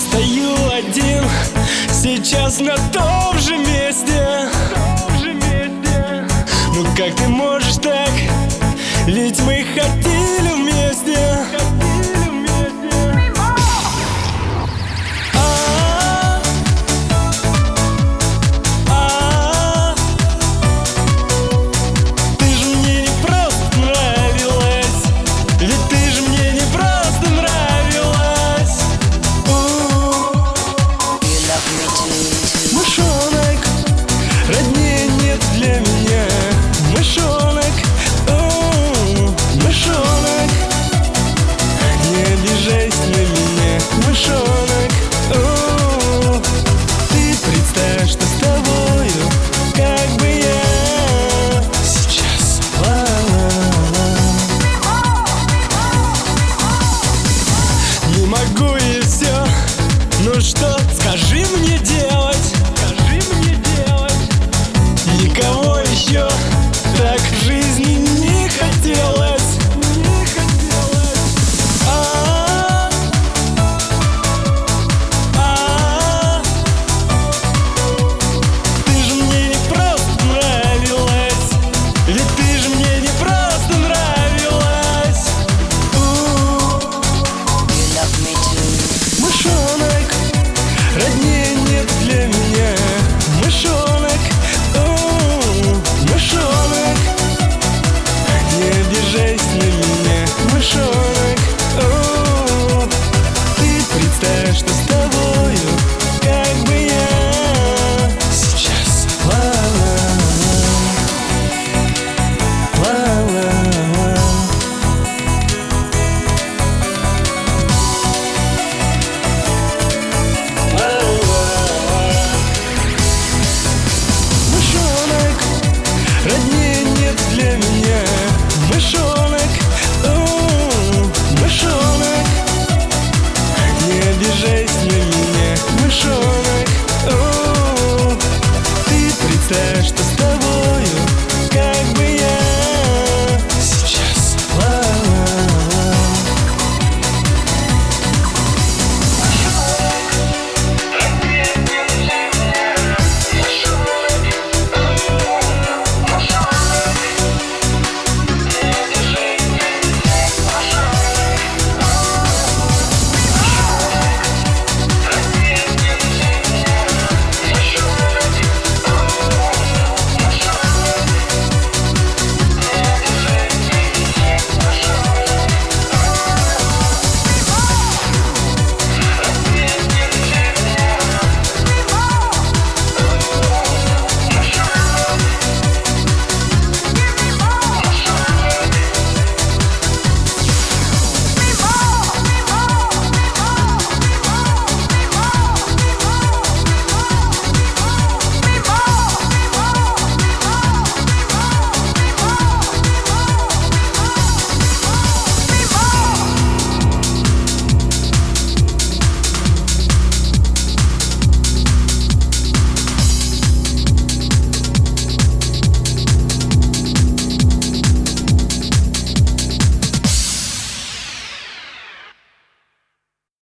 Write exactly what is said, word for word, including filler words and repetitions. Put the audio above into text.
стою один сейчас на том же месте. Ну как ты можешь так? Ведь мы хотели вместе. А, а, ты же мне не просто нравилась, ведь ты же мне не просто нравилась. Мышонок, роднее нет для меня. Мышонок, о, мышонок, не обижайся на меня. Мышонок, о, ты представь, что с тобою, как бы я сейчас ла-ла-ла. Не могу и все. Ну что, скажи мне делать, скажи мне делать. Никого